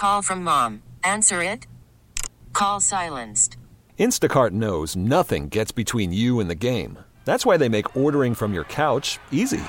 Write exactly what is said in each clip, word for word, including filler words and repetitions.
Call from mom. Answer it. Call silenced. Instacart knows nothing gets between you and the game. That's why they make ordering from your couch easy.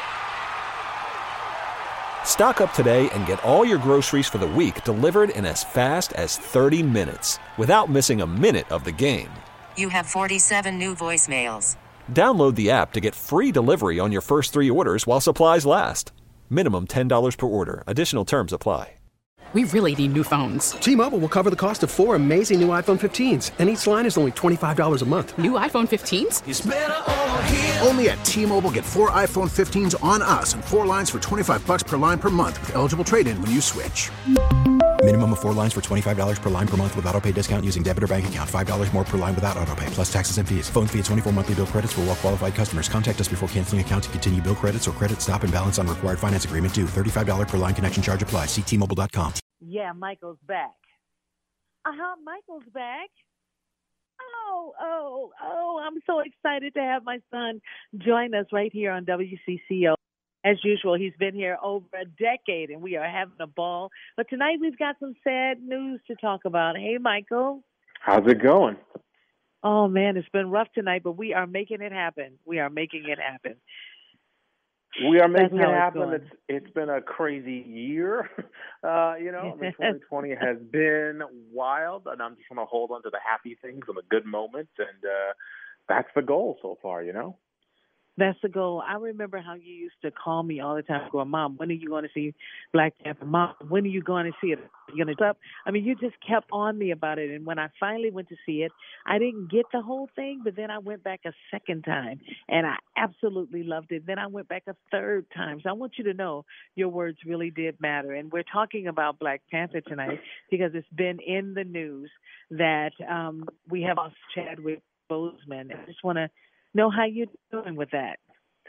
Stock up today and get all your groceries for the week delivered in as fast as thirty minutes without missing a minute of the game. You have forty-seven new voicemails. Download the app to get free delivery on your first three orders while supplies last. Minimum ten dollars per order. Additional terms apply. We really need new phones. T-Mobile will cover the cost of four amazing new iPhone fifteens, and each line is only twenty-five dollars a month. New iPhone fifteens? It's better over here. Only at T-Mobile, get four iPhone fifteens on us and four lines for twenty-five bucks per line per month with eligible trade-in when you switch. Minimum of four lines for twenty-five dollars per line per month with autopay discount using debit or bank account. five dollars more per line without autopay, plus taxes and fees. Phone fee at twenty-four monthly bill credits for well-qualified customers. Contact us before canceling account to continue bill credits or credit stop and balance on required finance agreement due. thirty-five dollars per line connection charge applies. See T Mobile dot com. Yeah, Michael's back. Uh-huh, Michael's back. Oh, oh, oh, I'm so excited to have my son join us right here on W C C O. As usual, he's been here over a decade, and we are having a ball. But tonight we've got some sad news to talk about. Hey, Michael. How's it going? Oh, man, it's been rough tonight, but we are making it happen. We are making it happen. We are making That's it how happen. it's It's it's been a crazy year. Uh, you know, I mean, twenty twenty has been wild, and I'm just going to hold on to the happy things and the good moments, and uh, that's the goal so far, you know? That's the goal. I remember how you used to call me all the time going, Mom, when are you going to see Black Panther? Mom, when are you going to see it? You're going to stop? I mean, you just kept on me about it. And when I finally went to see it, I didn't get the whole thing, but then I went back a second time, and I absolutely loved it. Then I went back a third time. So I want you to know your words really did matter. And we're talking about Black Panther tonight because it's been in the news that um, we have lost Chadwick Boseman. I just want to know how you're doing with that.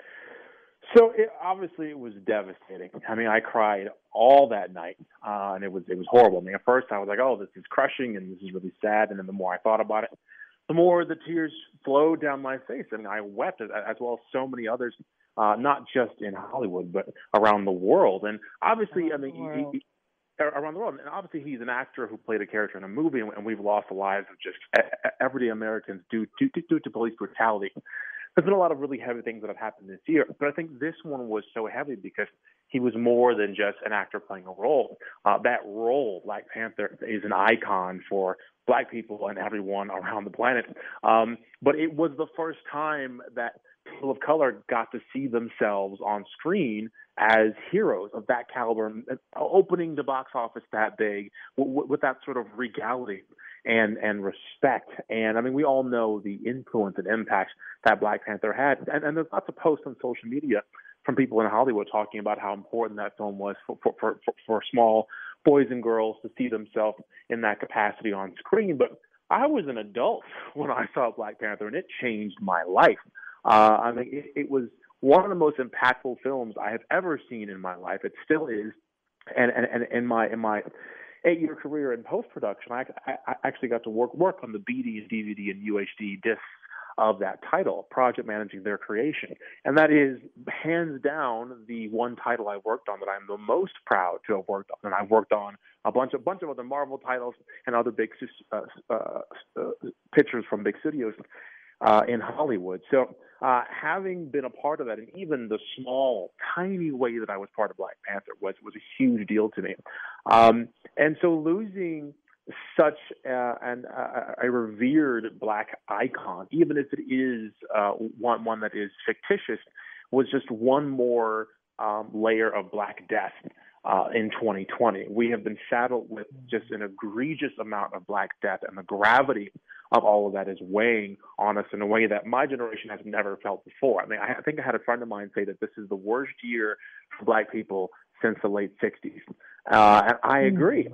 So it, obviously it was devastating. I mean, I cried all that night, uh, and it was it was horrible. I mean, at first I was like, "Oh, this is crushing, and this is really sad." And then the more I thought about it, the more the tears flowed down my face, and I wept as, as well as so many others, uh, not just in Hollywood but around the world. And obviously, I mean, he, he, around the world. And obviously, he's an actor who played a character in a movie, and we've lost the lives of just everyday Americans due to, due to police brutality. There's been a lot of really heavy things that have happened this year, but I think this one was so heavy because he was more than just an actor playing a role. Uh, that role, Black Panther, is an icon for Black people and everyone around the planet. Um, but it was the first time that people of color got to see themselves on screen as heroes of that caliber, opening the box office that big with, with that sort of regality and and respect. And I mean, we all know the influence and impact that Black Panther had. And, and there's lots of posts on social media from people in Hollywood talking about how important that film was for for, for, for small boys and girls to see themselves in that capacity on screen. But I was an adult when I saw Black Panther, and it changed my life. Uh, I mean, it, it was one of the most impactful films I have ever seen in my life. It still is. And and, and in my in my eight-year career in post-production, I, I, I actually got to work work on the B D and D V D and U H D discs of that title, project managing their creation. And that is hands down the one title I worked on that I'm the most proud to have worked on. And I've worked on a bunch of bunch of other Marvel titles and other big uh, uh, uh, pictures from big studios uh, in Hollywood. So uh, having been a part of that, and even the small, tiny way that I was part of Black Panther was was a huge deal to me. Um, and so losing such uh, an, uh, a revered Black icon, even if it is uh, one one that is fictitious, was just one more um, layer of Black death uh, in twenty twenty. We have been saddled with just an egregious amount of Black death, and the gravity of all of that is weighing on us in a way that my generation has never felt before. I mean, I think I had a friend of mine say that this is the worst year for Black people since the late sixties. Uh, and I agree.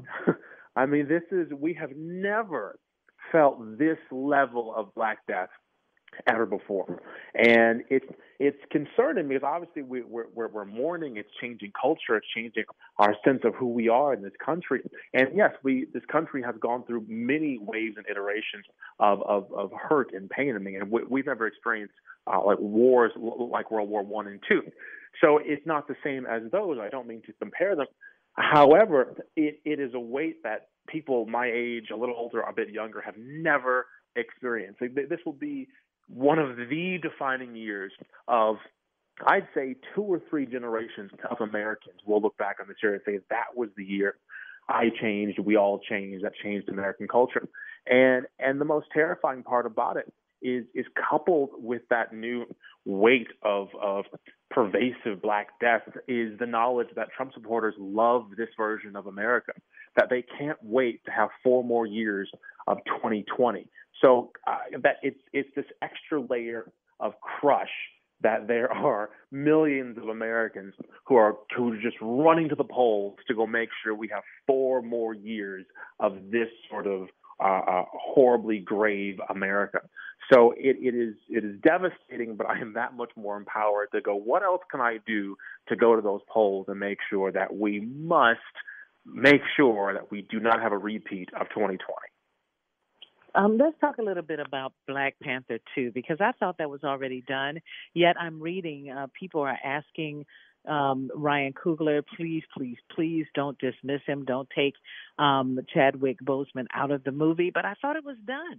I mean, this is, we have never felt this level of Black death ever before. And it's it's concerning because obviously we, we're, we're, we're mourning, it's changing culture, it's changing our sense of who we are in this country. And yes, we this country has gone through many waves and iterations of, of, of hurt and pain. I mean, and we, we've never experienced uh, like wars like World War One and Two. So it's not the same as those. I don't mean to compare them. However, it, it is a weight that people my age, a little older, a bit younger, have never experienced. This will be one of the defining years of, I'd say, two or three generations of Americans will look back on this year and say, that was the year I changed, we all changed, that changed American culture. And and the most terrifying part about it is is coupled with that new weight of of pervasive Black death is the knowledge that Trump supporters love this version of America, that they can't wait to have four more years of twenty twenty. So uh, that it's it's this extra layer of crush that there are millions of Americans who are who are just running to the polls to go make sure we have four more years of this sort of uh, uh, horribly grave America. So it, it is it is devastating, but I am that much more empowered to go, what else can I do to go to those polls and make sure that we must make sure that we do not have a repeat of twenty twenty. Um, let's talk a little bit about Black Panther two, because I thought that was already done. Yet I'm reading uh, people are asking um, Ryan Coogler, please, please, please don't dismiss him. Don't take um, Chadwick Boseman out of the movie. But I thought it was done.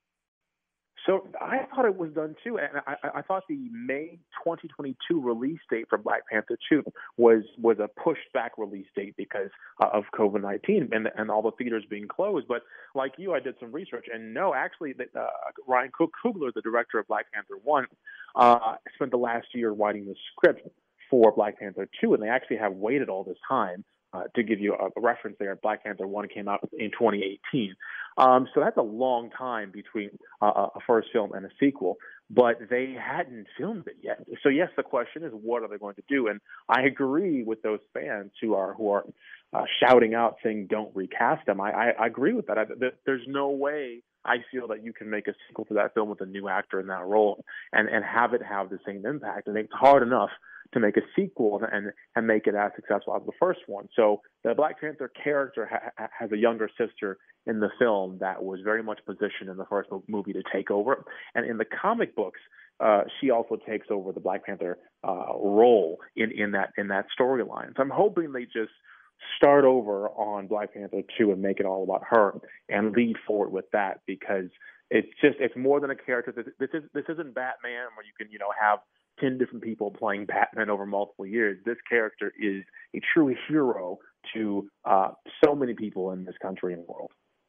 So I thought it was done too, and I, I thought the May twenty twenty-two release date for Black Panther two was was a pushed back release date because uh, of COVID nineteen and and all the theaters being closed. But like you, I did some research, and no, actually, uh, Ryan Coogler, the director of Black Panther one, uh, spent the last year writing the script for Black Panther two, and they actually have waited all this time. Uh, to give you a, a reference there, Black Panther one came out in twenty eighteen. Um, so that's a long time between uh, a first film and a sequel, but they hadn't filmed it yet. So yes, the question is, what are they going to do? And I agree with those fans who are who are uh, shouting out saying, don't recast them. I, I, I agree with that. I, th- there's no way I feel that you can make a sequel to that film with a new actor in that role and, and have it have the same impact. And it's hard enough to make a sequel and and make it as successful as the first one. So the Black Panther character ha- has a younger sister in the film that was very much positioned in the first movie to take over. And in the comic books, uh, she also takes over the Black Panther uh, role in, in that in that storyline. So I'm hoping they just start over on Black Panther two and make it all about her and lead forward with that, because it's just it's more than a character. This is this isn't Batman where you can you know have ten different people playing Batman over multiple years. This character is a true hero to uh, so many people in this country and world.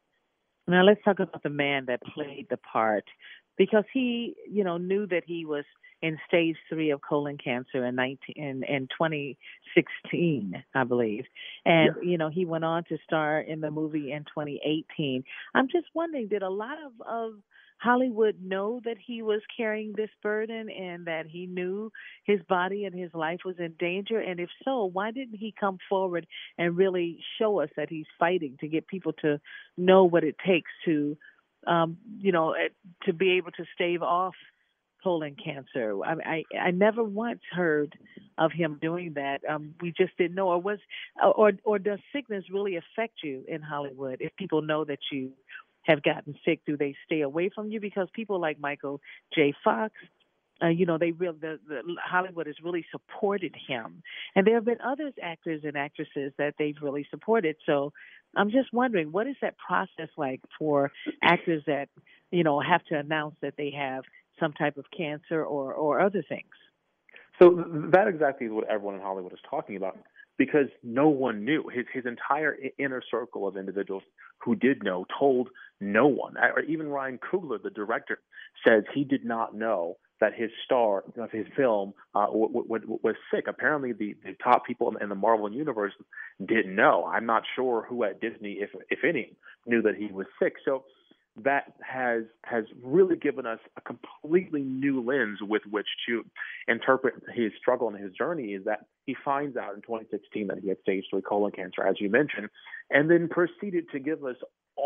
Now let's talk about the man that played the part, because he, you know, knew that he was in stage three of colon cancer in nineteen in, in twenty sixteen, I believe, and yeah. you know he went on to star in the movie in twenty eighteen. I'm just wondering, did a lot of, of Hollywood know that he was carrying this burden and that he knew his body and his life was in danger? And if so, why didn't he come forward and really show us that he's fighting to get people to know what it takes to, um, you know, to be able to stave off colon cancer? I, I I never once heard of him doing that. Um, we just didn't know. Or was, or or does sickness really affect you in Hollywood? If people know that you have gotten sick, do they stay away from you? Because people like Michael J. Fox, uh, you know, they real the, the Hollywood has really supported him, and there have been other actors and actresses that they've really supported. So I'm just wondering, what is that process like for actors that you know have to announce that they have some type of cancer or, or other things? So that exactly is what everyone in Hollywood is talking about, because no one knew. His his entire inner circle of individuals who did know told no one. Or even Ryan Coogler, the director, says he did not know that his star of his film uh, w- w- was sick. Apparently, the, the top people in the Marvel universe didn't know. I'm not sure who at Disney, if if any, knew that he was sick. So that has has really given us a completely new lens with which to interpret his struggle and his journey, is that he finds out in twenty sixteen that he had stage three colon cancer, as you mentioned, and then proceeded to give us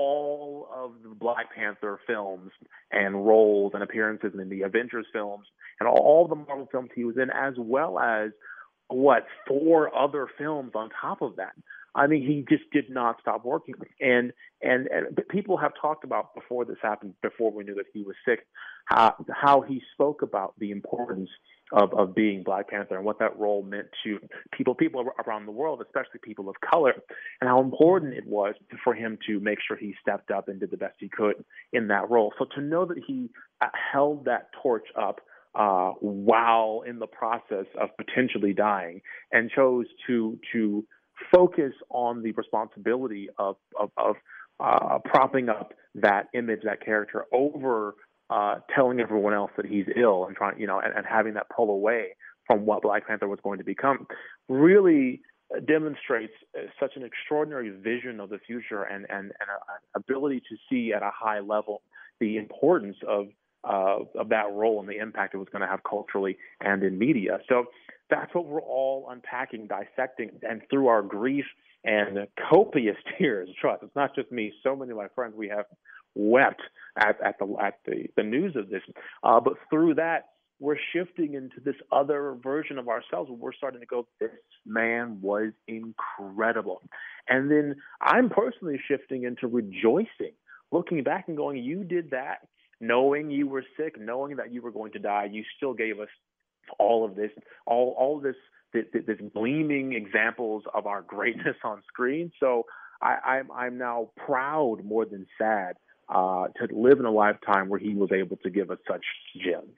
all of the Black Panther films and roles and appearances in the Avengers films and all the Marvel films he was in, as well as, what, four other films on top of that. I mean, he just did not stop working. And and, and people have talked about, before this happened, before we knew that he was sick, how, how he spoke about the importance of, of being Black Panther and what that role meant to people, people around the world, especially people of color, and how important it was for him to make sure he stepped up and did the best he could in that role. So to know that he held that torch up uh, while in the process of potentially dying and chose to to focus on the responsibility of of, of uh, propping up that image, that character, over uh, telling everyone else that he's ill and trying, you know, and, and having that pull away from what Black Panther was going to become, really demonstrates such an extraordinary vision of the future and and, and an ability to see at a high level the importance of uh, of that role and the impact it was going to have culturally and in media. So that's what we're all unpacking, dissecting, and through our grief and copious tears, trust, it's not just me, so many of my friends, we have wept at, at the at the, the news of this. Uh, but through that, we're shifting into this other version of ourselves where we're starting to go, this man was incredible. And then I'm personally shifting into rejoicing, looking back and going, you did that, knowing you were sick, knowing that you were going to die, you still gave us all of this, all all this, this, this gleaming examples of our greatness on screen. So I, I'm I'm now proud more than sad uh, to live in a lifetime where he was able to give us such gems.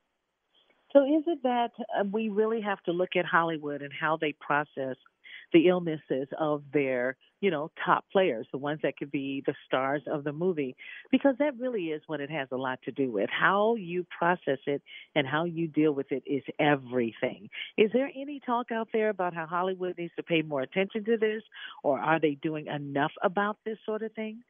So is it that uh, we really have to look at Hollywood and how they process the illnesses of their, you know, top players, the ones that could be the stars of the movie? Because that really is what it has a lot to do with. How you process it and how you deal with it is everything. Is there any talk out there about how Hollywood needs to pay more attention to this, or are they doing enough about this sort of thing?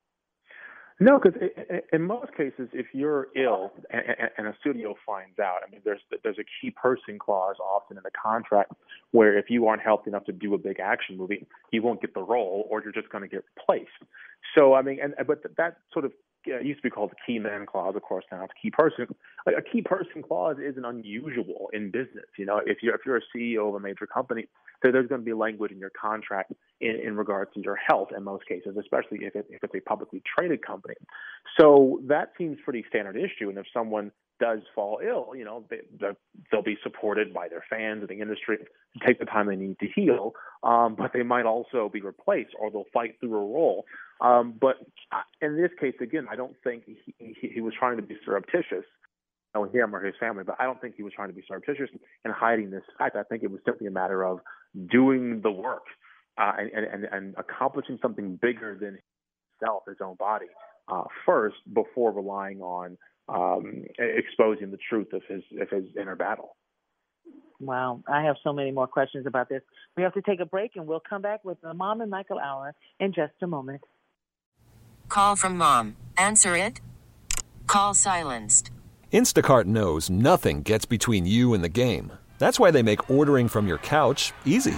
No, because in most cases, if you're ill and a studio finds out, I mean, there's there's a key person clause often in the contract where if you aren't healthy enough to do a big action movie, you won't get the role, or you're just going to get replaced. So I mean, and but that sort of uh, used to be called the key man clause. Of course, now it's key person. A key person clause isn't unusual in business. You know, if you're if you're a C E O of a major company, there's going to be language in your contract in, in regards to your health in most cases, especially if, it, if it's a publicly traded company. So that seems pretty standard issue. And if someone does fall ill, you know, they, they'll be supported by their fans and the industry to take the time they need to heal. Um, but they might also be replaced, or they'll fight through a role. Um, but in this case, again, I don't think he, he, he was trying to be surreptitious. Know him or his family, but I don't think he was trying to be surreptitious in hiding this fact. I think it was simply a matter of doing the work uh, and, and, and accomplishing something bigger than himself, his own body, uh, first before relying on um, exposing the truth of his of his inner battle. Wow, I have so many more questions about this. We have to take a break, and we'll come back with the Mom and Michael Hour in just a moment. Call from mom. Answer it. Call silenced. Instacart knows nothing gets between you and the game. That's why they make ordering from your couch easy.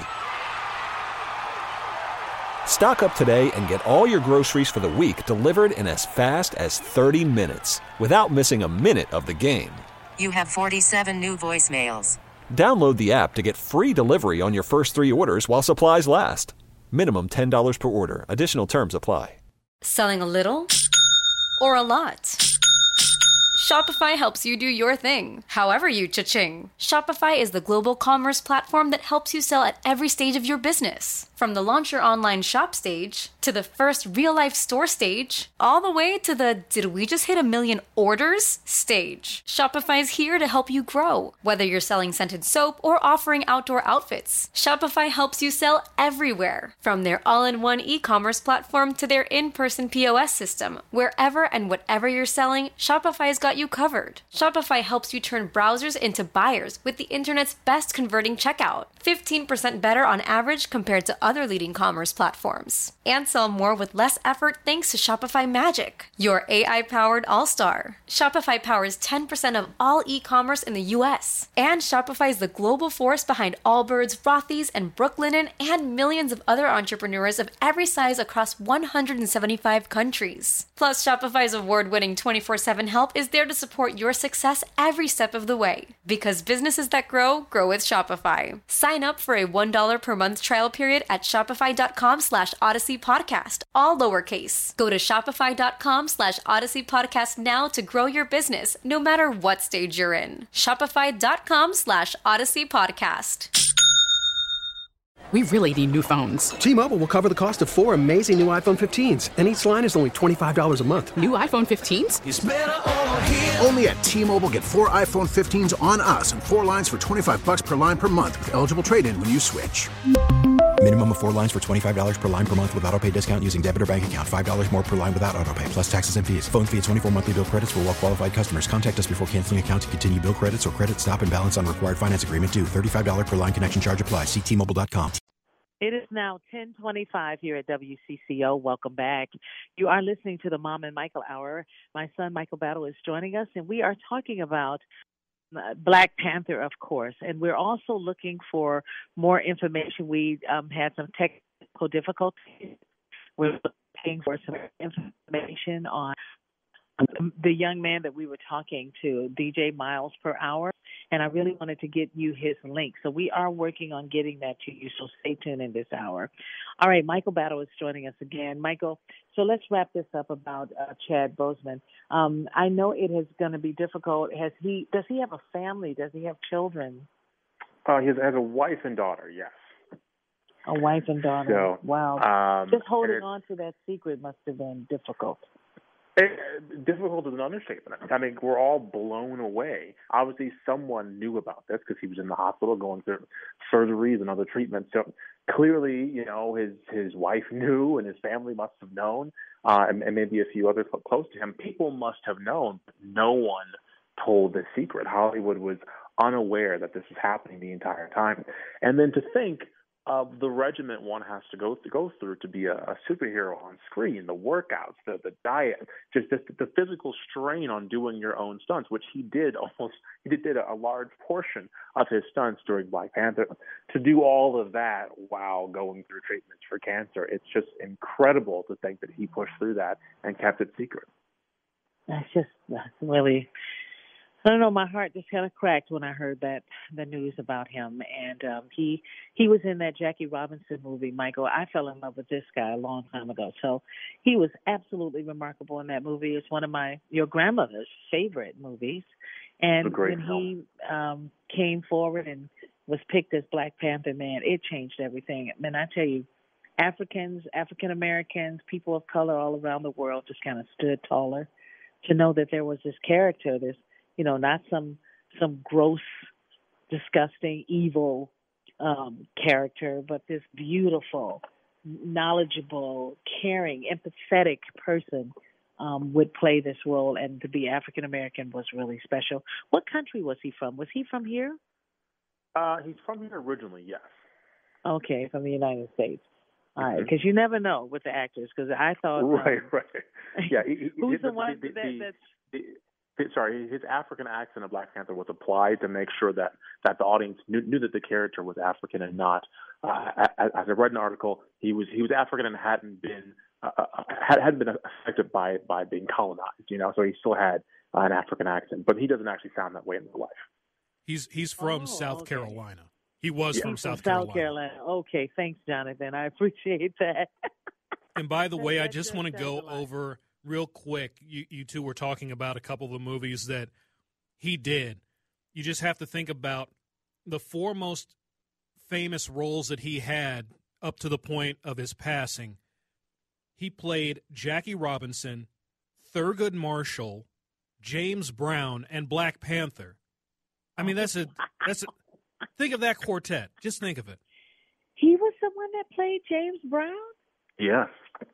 Stock up today and get all your groceries for the week delivered in as fast as thirty minutes without missing a minute of the game. You have forty-seven new voicemails. Download the app to get free delivery on your first three orders while supplies last. Minimum ten dollars per order. Additional terms apply. Selling a little or a lot? Shopify helps you do your thing, however you cha-ching. Shopify is the global commerce platform that helps you sell at every stage of your business. From the launch your online shop stage, to the first real-life store stage, all the way to the did we just hit a million orders stage. Shopify's here to help you grow. Whether you're selling scented soap or offering outdoor outfits, Shopify helps you sell everywhere. From their all-in-one e-commerce platform to their in-person P O S system, wherever and whatever you're selling, Shopify's got you covered. Shopify helps you turn browsers into buyers with the internet's best converting checkout. fifteen percent better on average compared to other leading commerce platforms. And sell more with less effort thanks to Shopify Magic, your A I-powered all-star. Shopify powers ten percent of all e-commerce in the U S. And Shopify is the global force behind Allbirds, Rothy's, and Brooklinen, and millions of other entrepreneurs of every size across one hundred seventy-five countries. Plus, Shopify's award-winning twenty-four seven help is there to support your success every step of the way. Because businesses that grow, grow with Shopify. Sign up for a one dollar per month trial period at shopify.com slash Odyssey Podcast, all lowercase. Go to shopify.com slash Odyssey Podcast now to grow your business, no matter what stage you're in. Shopify.com slash Odyssey Podcast. We really need new phones. T-Mobile will cover the cost of four amazing new iPhone fifteens, and each line is only twenty-five dollars a month. New iPhone fifteens? It's better over here. Only at T-Mobile, get four iPhone fifteens on us and four lines for twenty-five bucks per line per month with eligible trade-in when you switch. Minimum of four lines for twenty-five dollars per line per month with autopay discount using debit or bank account. five dollars more per line without autopay, plus taxes and fees. Phone fee at twenty-four monthly bill credits for well-qualified customers. Contact us before canceling account to continue bill credits or credit stop and balance on required finance agreement due. thirty-five dollars per line connection charge applies. See T Mobile dot com. It is now ten twenty-five here at W C C O. Welcome back. You are listening to the Mom and Michael Hour. My son, Michael Battle, is joining us, and we are talking about Black Panther, of course. And we're also looking for more information. We um, had some technical difficulties. We're looking for some information on the young man that we were talking to, D J Miles Per Hour, and I really wanted to get you his link. So we are working on getting that to you, so stay tuned in this hour. All right, Michael Battle is joining us again. Michael, so let's wrap this up about uh, Chad Boseman. Um, I know it is going to be difficult. Has he? Does he have a family? Does he have children? Uh, he has, has a wife and daughter, yes. A wife and daughter. So, wow. Um, Just holding on to that secret must have been difficult. It, difficult is an understatement. I mean, we're all blown away. Obviously, someone knew about this because he was in the hospital going through surgeries and other treatments. So clearly, you know, his his wife knew and his family must have known, uh, and, and maybe a few others close to him. People must have known, but no one told the secret. Hollywood was unaware that this was happening the entire time. And then to think of the regiment one has to go to go through to be a, a superhero on screen, the workouts, the the diet, just the, the physical strain on doing your own stunts, which he did almost he did, did a, a large portion of his stunts during Black Panther. To do all of that while going through treatments for cancer, it's just incredible to think that he pushed through that and kept it secret. That's just that's really. I don't know, my heart just kind of cracked when I heard that, the news about him. And um, he he was in that Jackie Robinson movie, Michael. I fell in love with this guy a long time ago. So he was absolutely remarkable in that movie. It's one of my, your grandmother's favorite movies. And when film. he um, came forward and was picked as Black Panther, man, it changed everything. I mean, I tell you, Africans, African Americans, people of color all around the world just kind of stood taller to know that there was this character, this, you know, not some some gross, disgusting, evil um, character, but this beautiful, knowledgeable, caring, empathetic person um, would play this role. And to be African American was really special. What country was he from? Was he from here? Uh, he's from here originally, yes. Okay, from the United States. All right, because you never know with the actors. Because I thought, right, um, right, yeah. He, who's the, the one the, that the, that's the, Sorry, his African accent of Black Panther was applied to make sure that, that the audience knew, knew that the character was African and not. Uh, as, as I read an article, he was he was African and hadn't been uh, hadn't been affected by by being colonized. You know, so he still had uh, an African accent, but he doesn't actually sound that way in real life. He's he's from oh, South okay. Carolina. He was yeah. from He's South from Carolina. South Carolina. Okay, thanks, Jonathan. I appreciate that. And by the way, that, I just want to go over real quick. You you two were talking about a couple of the movies that he did. You just have to think about the four most famous roles that he had up to the point of his passing. He played Jackie Robinson, Thurgood Marshall, James Brown, and Black Panther. I mean, that's a that's a think of that quartet. Just think of it. He was the one that played James Brown? Yes.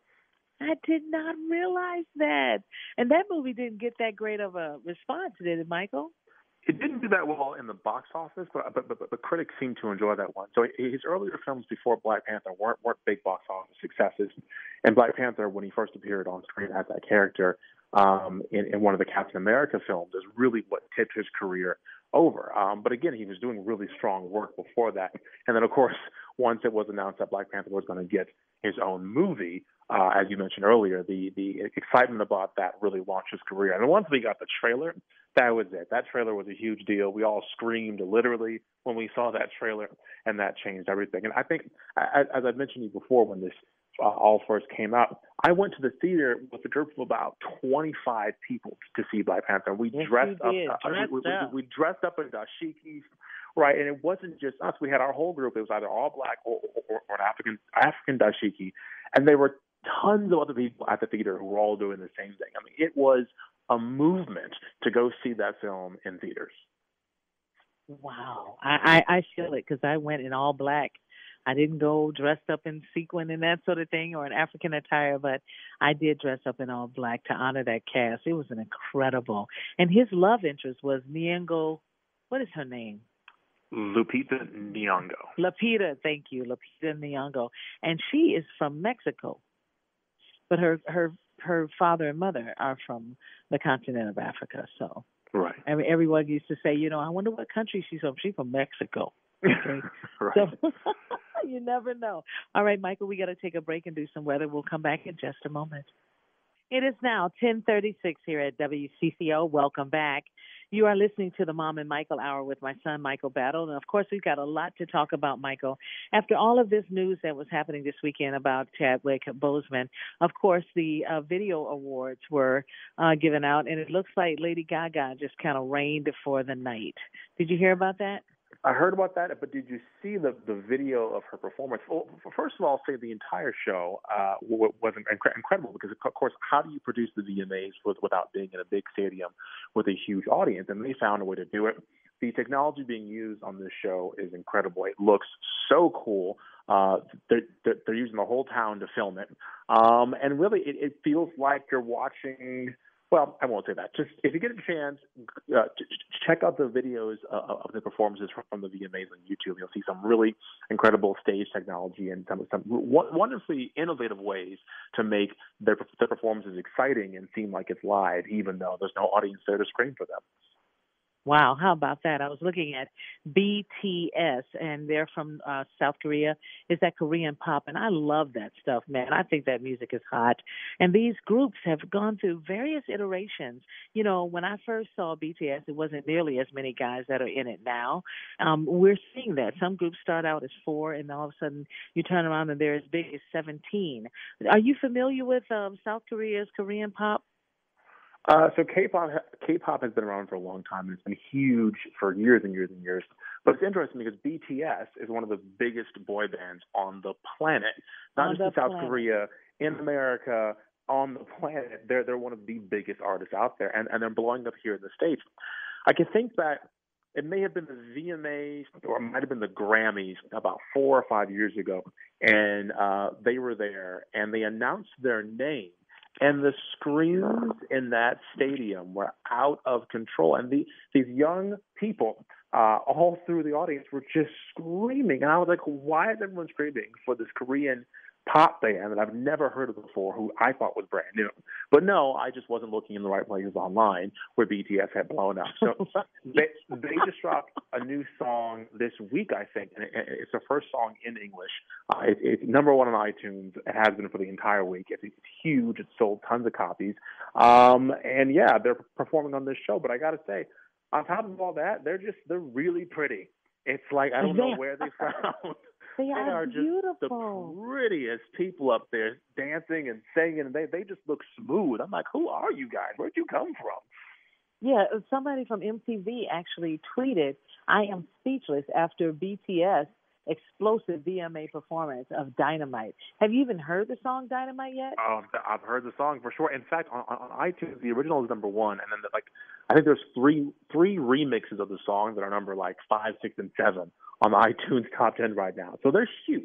I did not realize that. And that movie didn't get that great of a response, did it, Michael? It didn't do that well in the box office, but but, but, but the critics seemed to enjoy that one. So his earlier films before Black Panther weren't weren't big box office successes. And Black Panther, when he first appeared on screen as that character um, in, in one of the Captain America films, is really what tipped his career over. Um, but again, he was doing really strong work before that. And then, of course, once it was announced that Black Panther was going to get his own movie, uh, as you mentioned earlier, the the excitement about that really launched his career. And once we got the trailer, that was it. That trailer was a huge deal. We all screamed literally when we saw that trailer, and that changed everything. And I think, as, as I mentioned to you before, when this uh, all first came out, I went to the theater with a group of about twenty-five people to see Black Panther. We yes, dressed up, uh, dressed we, we, up. we dressed up in dashikis, right? And it wasn't just us. We had our whole group. It was either all black or, or, or an African African dashiki, and there were tons of other people at the theater who were all doing the same thing. I mean, it was a movement to go see that film in theaters. Wow, I I, I feel it because I went in all black. I didn't go dressed up in sequin and that sort of thing or an African attire, but I did dress up in all black to honor that cast. It was an incredible. And his love interest was Nyong'o. What is her name? Lupita Nyong'o. Lupita, thank you, Lupita Nyong'o. And she is from Mexico. But her, her, her father and mother are from the continent of Africa. So right. every, everyone used to say, you know, I wonder what country she's from. She's from Mexico. Okay. right. So, you never know. All right, Michael, we got to take a break and do some weather. We'll come back in just a moment. It is now ten thirty-six here at W C C O. Welcome back. You are listening to the Mom and Michael Hour with my son, Michael Battle. And, of course, we've got a lot to talk about, Michael. After all of this news that was happening this weekend about Chadwick Boseman, of course, the uh, video awards were uh, given out, and it looks like Lady Gaga just kind of reigned for the night. Did you hear about that? I heard about that, but did you see the, the video of her performance? Well, first of all, I'll say the entire show uh, was inc- incredible because, of course, how do you produce the V M As with, without being in a big stadium with a huge audience? And they found a way to do it. The technology being used on this show is incredible. It looks so cool. Uh, they're, they're using the whole town to film it. Um, and really, it, it feels like you're watching... Well, I won't say that. Just if you get a chance, uh, check out the videos uh, of the performances from the V M As on YouTube. You'll see some really incredible stage technology and some, some wonderfully innovative ways to make their, their performances exciting and seem like it's live, even though there's no audience there to scream for them. Wow, how about that? I was looking at B T S, and they're from uh, South Korea. It's that Korean pop, and I love that stuff, man. I think that music is hot. And these groups have gone through various iterations. You know, when I first saw B T S, it wasn't nearly as many guys that are in it now. Um, we're seeing that. Some groups start out as four, and all of a sudden you turn around and they're as big as seventeen. Are you familiar with um, South Korea's Korean pop? Uh, so K-pop, K-pop has been around for a long time, and it's been huge for years and years and years. But it's interesting because B T S is one of the biggest boy bands on the planet, not on just in South planet. Korea, in America, on the planet. They're they're one of the biggest artists out there, and, and they're blowing up here in the States. I can think back, it may have been the V M As or it might have been the Grammys about four or five years ago, and uh, they were there, and they announced their name. And the screams in that stadium were out of control. And the, these young people uh, all through the audience were just screaming. And I was like, why is everyone screaming for this Korean pop band that I've never heard of before, who I thought was brand new? But no, I just wasn't looking in the right places online where B T S had blown up. So they, they just dropped a new song this week, I think, and it, it's the first song in English. Uh, it, it's number one on iTunes. It has been for the entire week. It's, it's huge. It's sold tons of copies. Um, and yeah, they're performing on this show. But I got to say, on top of all that, they're just they're really pretty. It's like I don't know where they found. They, they are, are beautiful. just the prettiest people up there dancing and singing, and they, they just look smooth. I'm like, who are you guys? Where'd you come from? Yeah, somebody from M T V actually tweeted, I am speechless after B T S explosive V M A performance of Dynamite. Have you even heard the song Dynamite yet? Um, I've heard the song for sure. In fact, on, on iTunes, the original is number one, and then the, like I think there's three three remixes of the song that are number like five, six, and seven on the iTunes top ten right now. So they're huge.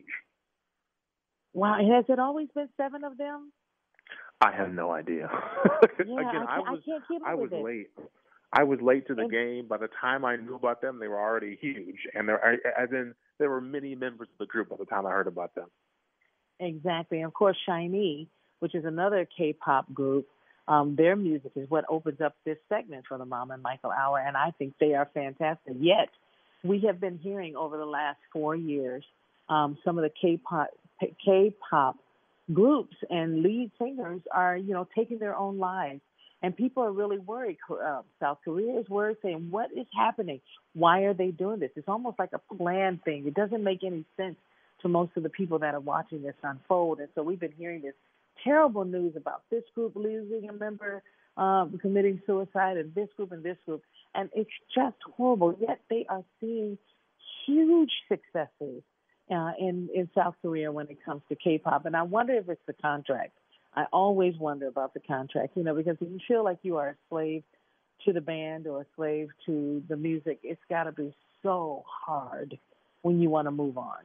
Wow, and has it always been seven of them? I have no idea. Yeah, Again, I, I was I can't keep up I was with it. late. I was late to the And- game. By the time I knew about them, they were already huge, and there, as in, there were many members of the group by the time I heard about them. Exactly. And of course, SHINee, which is another K-pop group, um, their music is what opens up this segment for the Mom and Michael Hour, and I think they are fantastic. Yet, we have been hearing over the last four years um, some of the K-pop, K-pop groups and lead singers are, you know, taking their own lives. And people are really worried. Uh, South Korea is worried, saying, what is happening? Why are they doing this? It's almost like a planned thing. It doesn't make any sense to most of the people that are watching this unfold. And so we've been hearing this terrible news about this group losing a member, uh, committing suicide, and this group and this group. And it's just horrible. Yet they are seeing huge successes uh, in, in South Korea when it comes to K-pop. And I wonder if it's the contract. I always wonder about the contract, you know, because if you feel like you are a slave to the band or a slave to the music, it's got to be so hard when you want to move on.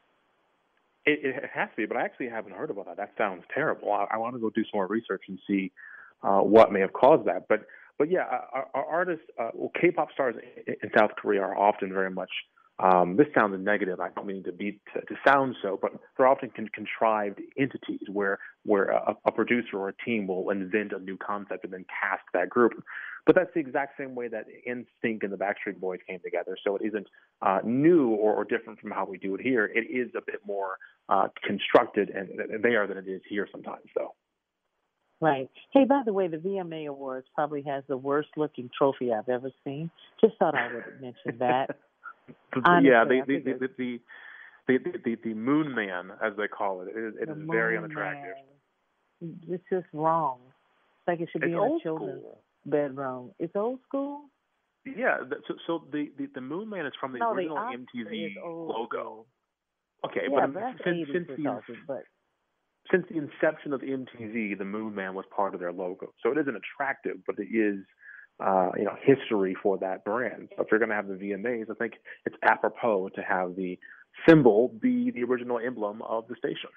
It, it has to be, but I actually haven't heard about that. That sounds terrible. I, I want to go do some more research and see uh, what may have caused that. But, but yeah, our, our artists, uh, well, K-pop stars in, in South Korea are often very much. Um, this sounds negative. I don't mean to be to, to sound so, but they're often con- contrived entities where where a, a producer or a team will invent a new concept and then cast that group. But that's the exact same way that N Sync and the Backstreet Boys came together. So it isn't uh, new or, or different from how we do it here. It is a bit more uh, constructed and, and there than it is here sometimes, though. Right. Hey, by the way, the V M A Awards probably has the worst looking trophy I've ever seen. Just thought I would mention that. Honestly, yeah, the the the, the the the the the Moon Man, as they call it, it is, it is very unattractive. Man. It's just wrong. It's like it should be it's in old a children's school. bedroom. It's old school. Yeah, so so the, the, the Moon Man is from the no, original the M T V logo. School. Okay, yeah, but, but that's since since the, talking, but since the inception of M T V, the Moon Man was part of their logo. So it isn't attractive, but it is. Uh, you know, history for that brand. So if you're going to have the V M As, I think it's apropos to have the symbol be the original emblem of the station.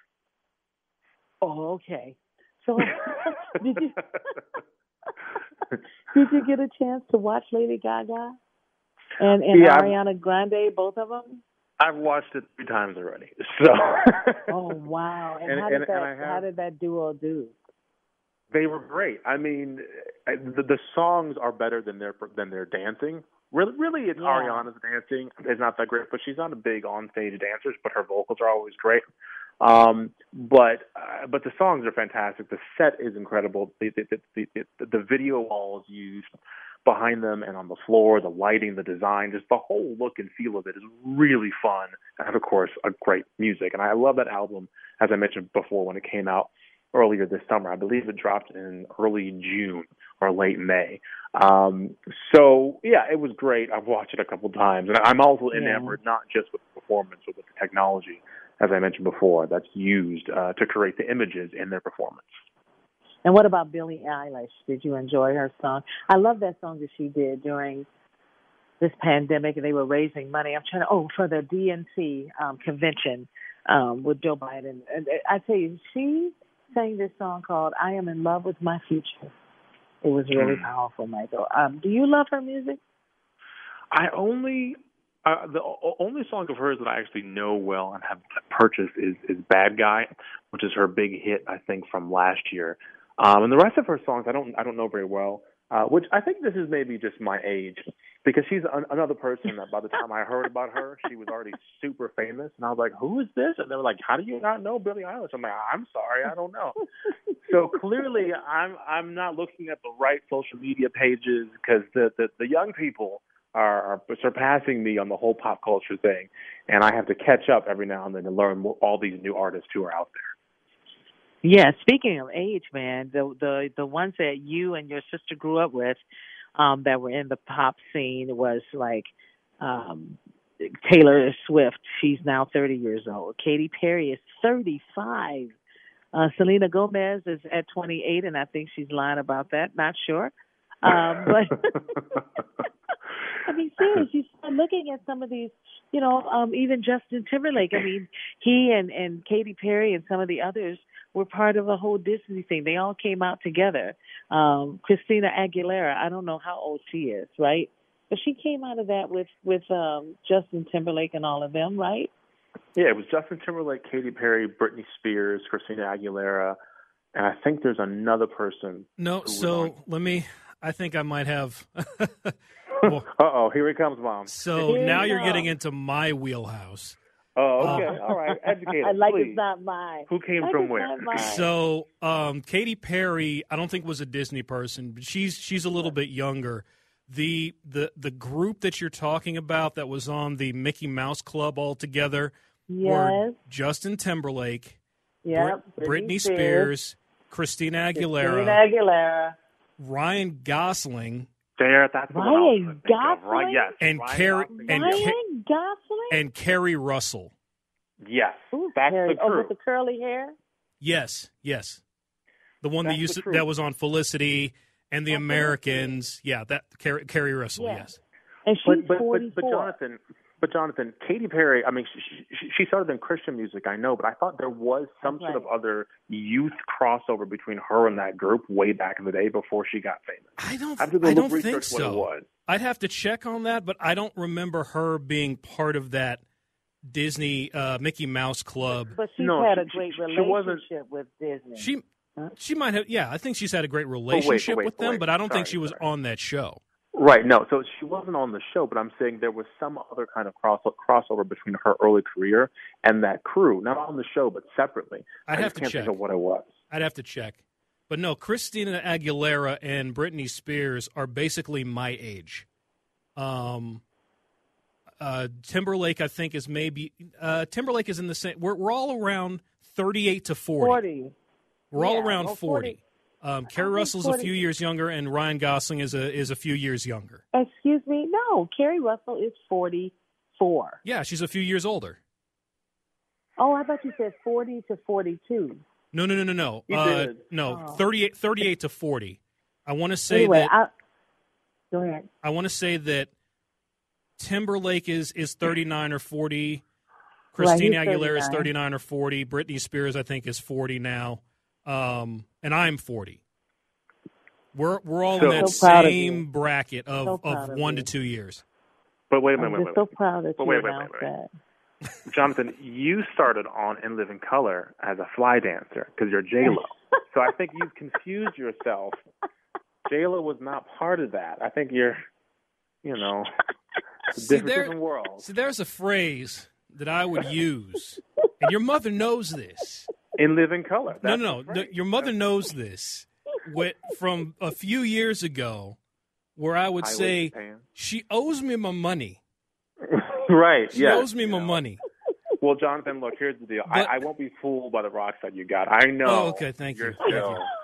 Oh, okay. So did you did you get a chance to watch Lady Gaga and, and yeah, Ariana I've, Grande, both of them? I've watched it three times already. So. Oh wow! And, and how did and, that and have, how did that duo do? They were great. I mean, the, the songs are better than their than their dancing. Really, really, it's yeah. Ariana's dancing is not that great, but she's not a big on-stage dancer. But her vocals are always great. Um, but uh, but the songs are fantastic. The set is incredible. The the, the the the video walls used behind them and on the floor, the lighting, the design, just the whole look and feel of it is really fun. And of course, a great music. And I love that album, as I mentioned before, when it came out earlier this summer. I believe it dropped in early June or late May. Um, so, yeah, it was great. I've watched it a couple times. And I'm also enamored yeah. not just with the performance, but with the technology, as I mentioned before, that's used uh, to create the images in their performance. And what about Billie Eilish? Did you enjoy her song? I love that song that she did during this pandemic, and they were raising money. I'm trying to, oh, for the D N C um, convention um, with Joe Biden. And I tell you, she sang this song called I Am in Love with My Future. It was really mm. powerful, Michael. Um, do you love her music? I only, uh, the o- only song of hers that I actually know well and have purchased is, is Bad Guy, which is her big hit, I think, from last year. Um, and the rest of her songs I don't I don't know very well, uh, which I think this is maybe just my age, because she's an, another person that by the time I heard about her, she was already super famous. And I was like, who is this? And they were like, how do you not know Billie Eilish? I'm like, I'm sorry, I don't know. So clearly I'm I'm not looking at the right social media pages, because the, the, the young people are, are surpassing me on the whole pop culture thing. And I have to catch up every now and then to learn more, all these new artists who are out there. Yeah, speaking of age, man, the the the ones that you and your sister grew up with, um, that were in the pop scene was like um, Taylor Swift. She's now thirty years old. Katy Perry is thirty-five. Uh, Selena Gomez is at twenty-eight, and I think she's lying about that. Not sure, um, but I mean, seriously, you start looking at some of these. You know, um, even Justin Timberlake. I mean, he and and Katy Perry and some of the others were part of a whole Disney thing. They all came out together. Um, Christina Aguilera, I don't know how old she is, right? But she came out of that with, with um, Justin Timberlake and all of them, right? Yeah, it was Justin Timberlake, Katy Perry, Britney Spears, Christina Aguilera, and I think there's another person. No, so let me, I think I might have. well, Uh-oh, here he comes, Mom. So here now you're getting into my wheelhouse. Oh, okay. All right. Educate us, like please. it's not mine. Who came like from it's where? not mine. So, um, Katy Perry, I don't think was a Disney person, but she's she's a little bit younger. The the the group that you're talking about that was on the Mickey Mouse Club all together were Yes. Justin Timberlake, Yep. Brit- Britney Britney Spears, Spears, Christina Aguilera, Christina Aguilera. Ryan Gosling, There, that's the one I was Ryan gonna think of. Right, Gosling? yes. and Ryan Carrie Gosling. and Ryan Ca- Gosling? and Carrie Russell. Yes, Ooh, that's Harry. the Oh, crew. with the curly hair? Yes, yes, the one that That's used the to, crew. that was on Felicity and the On Americans. Yeah, that Carrie, Carrie Russell. Yeah. Yes. And she's But, but, but, forty-four. but Jonathan, but Jonathan, Katy Perry. I mean, she, she, she started in Christian music, I know, but I thought there was some That's sort of right. other youth crossover between her and that group way back in the day before she got famous. I don't. I have to go I look don't research think what so. it was. I'd have to check on that, but I don't remember her being part of that Disney uh, Mickey Mouse Club. But she's No, had she- a great she- she wasn't- relationship with Disney. She Huh? she might have. Yeah, I think she's had a great wait, relationship wait, with them, wait. but I don't think Sorry, she was sorry. on that show. Right, no. So she wasn't on the show, but I'm saying there was some other kind of cross crossover between her early career and that crew, not on the show, but separately. I'd I have just to can't check. think of what it was. I'd have to check. But no, Christina Aguilera and Britney Spears are basically my age. Um, uh, Timberlake, I think, is maybe uh, Timberlake is in the same. We're we're all around thirty-eight to forty. forty. We're all Yeah, around well, forty. forty. Um, Carrie think Russell's a forty few years younger, and Ryan Gosling is a is a few years younger. Excuse me? No, Carrie Russell is forty-four. Yeah, she's a few years older. Oh, I thought you said forty to forty-two. No, no, no, no, no. You Uh, did. no, Oh. thirty-eight, thirty-eight to forty. I want to say Anyway, that I, go ahead. I want to say that Timberlake is is thirty-nine or forty. Christina Right, he's Aguilera is thirty-nine. thirty-nine or forty. Britney Spears, I think, is forty now. Um, and I'm forty. We're we're all So- in that So proud of same you. bracket of, So of proud of one you. to two years. But wait a minute, I'm wait, just wait, so wait. proud that But you wait, wait, wait, announced wait. that. Jonathan, you started on In Living Color as a fly dancer because you're J-Lo. So I think you've confused yourself. J-Lo was not part of that. I think you're, you know, See, different, there- different world. So there's a phrase that I would use, and your mother knows this. In Living Color. No, That's no, the no. phrase. Your mother knows this. What, from a few years ago, where I would Highway say Japan. she owes me my money. Right, She yes. owes me my money. Well, Jonathan, look, here's the deal. But- I, I won't be fooled by the rocks that you got. I know. Oh, okay, thank you. You're Thank still you.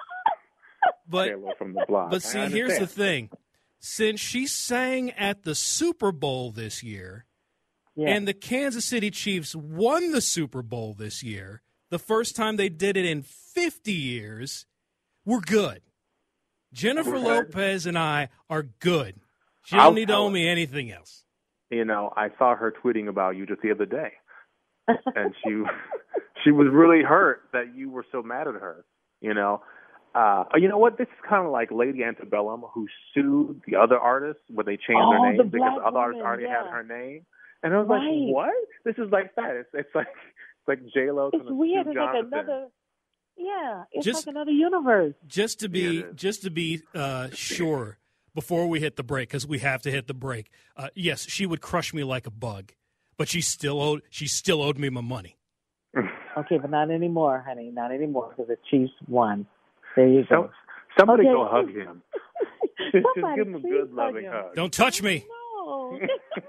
But J-Lo from the block. but I see, here's the understand. thing. Since she sang at the Super Bowl this year, Yeah. and the Kansas City Chiefs won the Super Bowl this year, the first time they did it in fifty years, we're good. Jennifer We're good. Lopez and I are good. She I'll don't need to tell owe her. me anything else. You know, I saw her tweeting about you just the other day, and she she was really hurt that you were so mad at her. You know, uh, you know what? This is kind of like Lady Antebellum, who sued the other artists when they changed Oh, their the name because black other artists woman, already yeah. had her name. And I was Right. like, what? This is like that. It's, it's like it's like J Lo. It's weird. It's like another. Yeah, it's Just- like another universe. Just to be Yeah, it is. just to be uh, sure before we hit the break, because we have to hit the break. Uh, yes, she would crush me like a bug, but she still owed she still owed me my money. Okay, but not anymore, honey. Not anymore because the Chiefs won. There you So, go. somebody Okay. go hug him. Just Somebody give him a please good, hug loving him. hug. Don't touch me. No.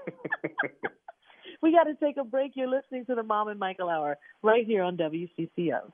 We got to take a break. You're listening to the Mom and Michael Hour right here on W C C O.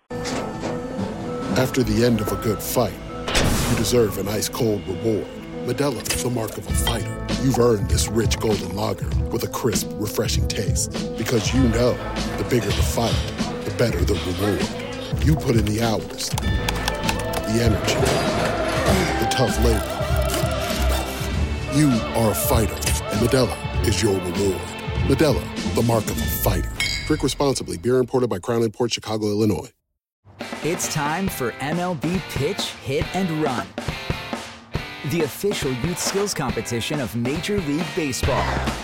After the end of a good fight, you deserve an ice-cold reward. Modelo is the mark of a fighter. You've earned this rich golden lager with a crisp, refreshing taste. Because you know, the bigger the fight, the better the reward. You put in the hours, the energy, the tough labor. You are a fighter, and Modelo is your reward. Modelo, the mark of a fighter. Drink responsibly. Beer imported by Crown Imports, Chicago, Illinois. It's time for M L B Pitch, Hit, and Run, the official youth skills competition of Major League Baseball.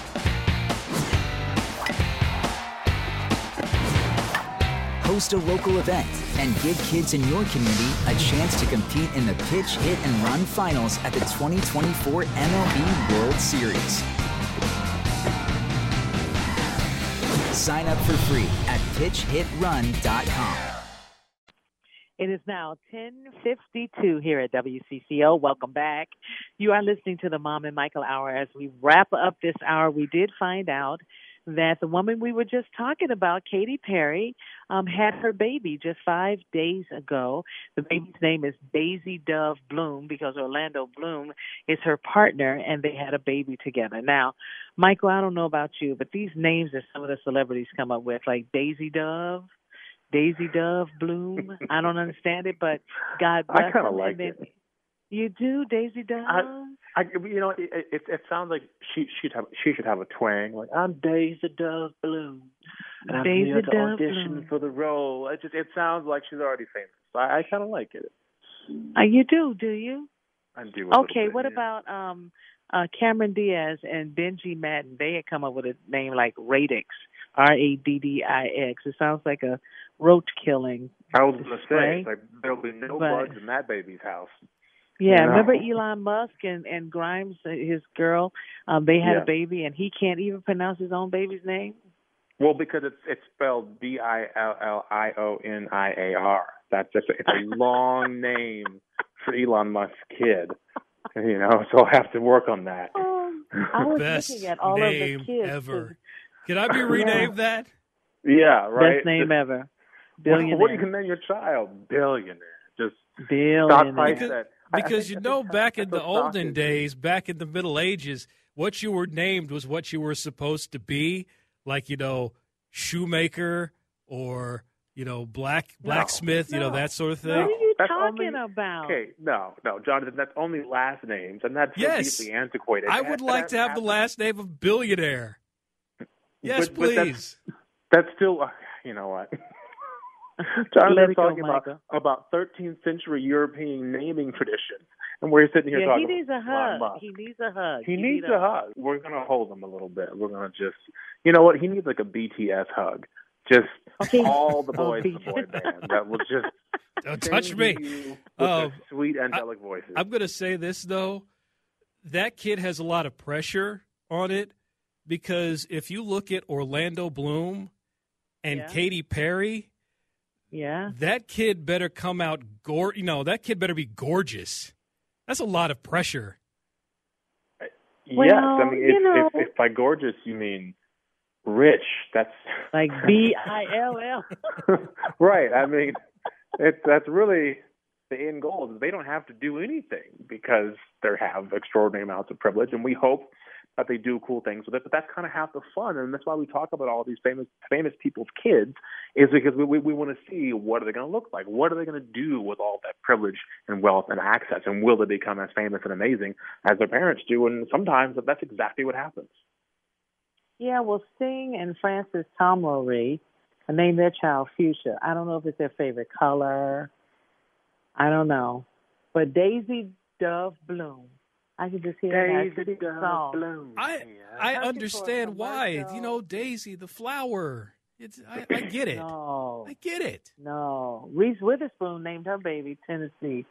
Host a local event and give kids in your community a chance to compete in the Pitch, Hit, and Run finals at the twenty twenty-four M L B World Series. Sign up for free at pitch hit run dot com. It is now ten fifty-two here at W C C O. Welcome back. You are listening to the Mom and Michael Hour. As we wrap up this hour, we did find out that the woman we were just talking about, Katy Perry, um, had her baby just five days ago. The baby's name is Daisy Dove Bloom because Orlando Bloom is her partner, and they had a baby together. Now, Michael, I don't know about you, but these names that some of the celebrities come up with, like Daisy Dove, Daisy Dove Bloom, I don't understand it, but God bless I kind of them. like then, it. You do, Daisy Dove? I, I, you know, it, it, it sounds like she should have she should have a twang. Like, I'm Daisy Dove Bloom, and I'm Daisy here to Dove audition Bloom. for the role. It just it sounds like she's already famous. I, I kind of like it. Uh, you do, do you? I do. a Okay, little bit, what yeah. about um, uh, Cameron Diaz and Benji Madden? They had come up with a name like Radix, R A D D I X. It sounds like a roach killing. I was going to spray. say, it's like, there'll be no But- bugs in that baby's house. Yeah, You know? remember Elon Musk and, and Grimes, uh, his girl? Um, they had Yeah. a baby, and he can't even pronounce his own baby's name? Well, because it's it's spelled B I L L I O N I A R. That's just it's a long name for Elon Musk's kid. You know, so I'll have to work on that. Um, I was Best looking at all name of the kids. ever. Can I be renamed that? Yeah, right. Best name Just- ever. What, Billionaire. what are you going to name your child? Billionaire. Just Billionaire. stock price Because- that. I- I Because think- you I know, think back that's in the what stock olden is. days, back in the Middle Ages, what you were named was what you were supposed to be, like, you know, shoemaker or, you know, black blacksmith, you know, no, that sort of What thing. are you That's talking only- about? Okay, no, no, Jonathan, that's only last names, and that's so Yes. deeply antiquated. I That- would that like to hasn't have the happened. last name of billionaire. Yes, But- but please. That's still, uh, you know what? Let Jonathan's it go, talking about, Michael. about thirteenth century European naming tradition, and we're sitting here Yeah, he talking needs a about Elon hug. Musk. He needs a hug. He You needs need a hug. We're going to hold him a little bit. We're going to just, you know what? He needs like a B T S hug. Just Okay. all the Oh, boys in the boy B T S. band that will just Don't touch sing me. to you with Um, their sweet angelic voices. I'm going to say this, though. That kid has a lot of pressure on it because if you look at Orlando Bloom and Yeah. Katy Perry, Yeah. that kid better come out, gor- you know, that kid better be gorgeous. That's a lot of pressure. Well, yes, I mean, you if, know- if, if by gorgeous you mean rich, that's Like B I L L. right. I mean, it's that's really the end goal. Is they don't have to do anything because they have extraordinary amounts of privilege, and we hope that they do cool things with it. But that's kind of half the fun, and that's why we talk about all these famous famous people's kids, is because we we, we want to see what are they going to look like, what are they going to do with all that privilege and wealth and access, and will they become as famous and amazing as their parents do? And sometimes that's exactly what happens. Yeah, well, Sting and Francis Tomlowry named their child Fuchsia. I don't know if it's their favorite color. I don't know. But Daisy Dove Bloom. I can just hear that Daisy song. Dove Bloom. I I understand why. You know, Daisy, the flower. It's I, I get it. No. I get it. No. Reese Witherspoon named her baby Tennessee.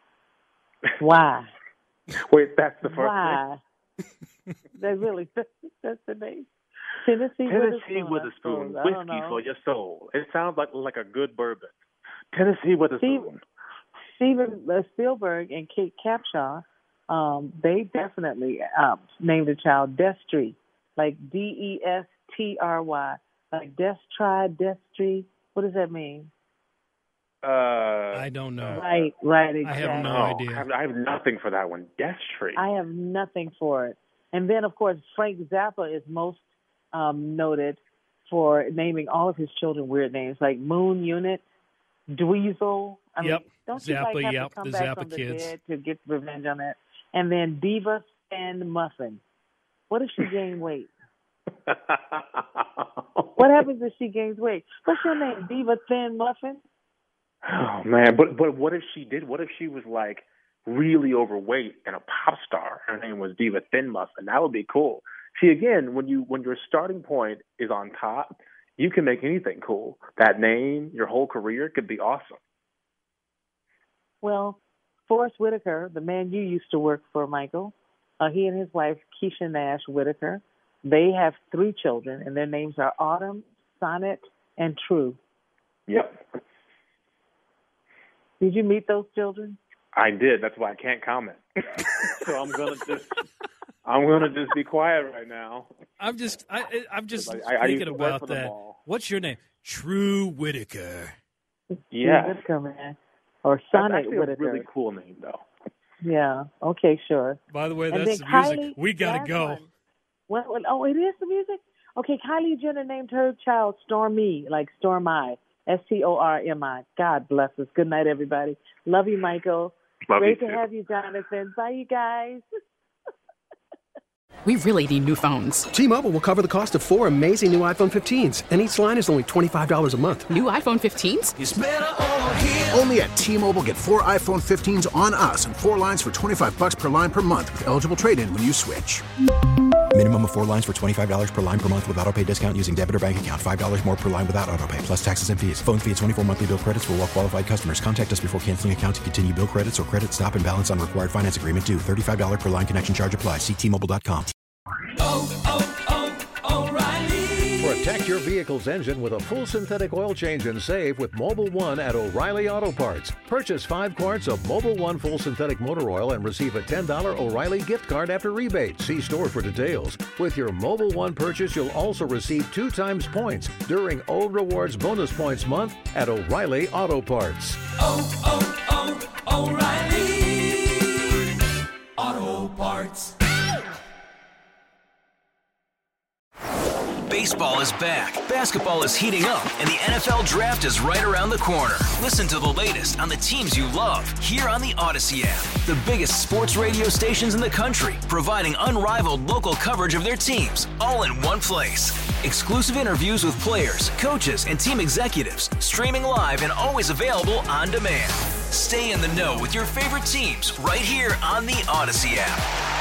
Why? Wait, that's the first Why? They really, that's the name. Tennessee, Tennessee Witherspoon. Witherspoon, I don't whiskey know. for your soul. It sounds like like a good bourbon. Tennessee Witherspoon. Steven uh, Spielberg and Kate Capshaw, um, they definitely um, named the child Destry, like D E S T R Y, like Destry, Destry. What does that mean? Uh, I don't know. Right, right, I exactly. have no no, idea. I have, I have nothing for that one. Destry. I have nothing for it. And then, of course, Frank Zappa is most um, noted for naming all of his children weird names, like Moon Unit, Dweezil. I mean, Yep. don't you Zappa, like have yep, to come the back Zappa from the kids. dead to get revenge on that? And then Diva Thin Muffin. What if she gained weight? What happens if she gains weight? What's your name, Diva Thin Muffin? Oh man, but but what if she did? What if she was like really overweight and a pop star? Her name was Diva Thin Muffin. That would be cool. See, again, when you when your starting point is on top, you can make anything cool. That name, your whole career could be awesome. Well, Forrest Whitaker, the man you used to work for, Michael, uh, he and his wife, Keisha Nash Whitaker, they have three children, and their names are Autumn, Sonnet and True. Yep. Did you meet those children? I did. That's why I can't comment. So I'm gonna just I'm gonna just be quiet right now. I'm just I I'm just I, I thinking about that. What's your name? True Whitaker. Yeah. Whitaker, man. Or Sonnet That's Whitaker. a really cool name, though. Yeah. Okay, sure. By the way, And that's then the music. Kylie, We gotta last go. one. What, what, oh, it is the music? Okay, Kylie Jenner named her child Stormy, like Storm I. S T O R M I. God bless us. Good night, everybody. Love you, Michael. Love Great you to too. have you, Jonathan. Bye, you guys. We really need new phones. T-Mobile will cover the cost of four amazing new iPhone fifteens, and each line is only twenty-five dollars a month. New iPhone fifteens? It's better over here. Only at T-Mobile, get four iPhone fifteens on us and four lines for twenty-five bucks per line per month with eligible trade-in when you switch. Minimum of four lines for twenty-five dollars per line per month with autopay discount using debit or bank account. five dollars more per line without autopay, plus taxes and fees. Phone fee at twenty-four monthly bill credits for well-qualified customers. Contact us before canceling account to continue bill credits or credit stop and balance on required finance agreement due. thirty-five dollars per line connection charge applies. See T Mobile dot com. Protect your vehicle's engine with a full synthetic oil change and save with Mobil one at O'Reilly Auto Parts. Purchase five quarts of Mobil one full synthetic motor oil and receive a ten dollars O'Reilly gift card after rebate. See store for details. With your Mobil one purchase, you'll also receive two times points during O Rewards Bonus Points Month at O'Reilly Auto Parts. Oh, oh, oh, O'Reilly Auto Parts. Baseball is back, basketball is heating up, and the N F L Draft is right around the corner. Listen to the latest on the teams you love here on the Odyssey app. The biggest sports radio stations in the country, providing unrivaled local coverage of their teams, all in one place. Exclusive interviews with players, coaches, and team executives, streaming live and always available on demand. Stay in the know with your favorite teams right here on the Odyssey app.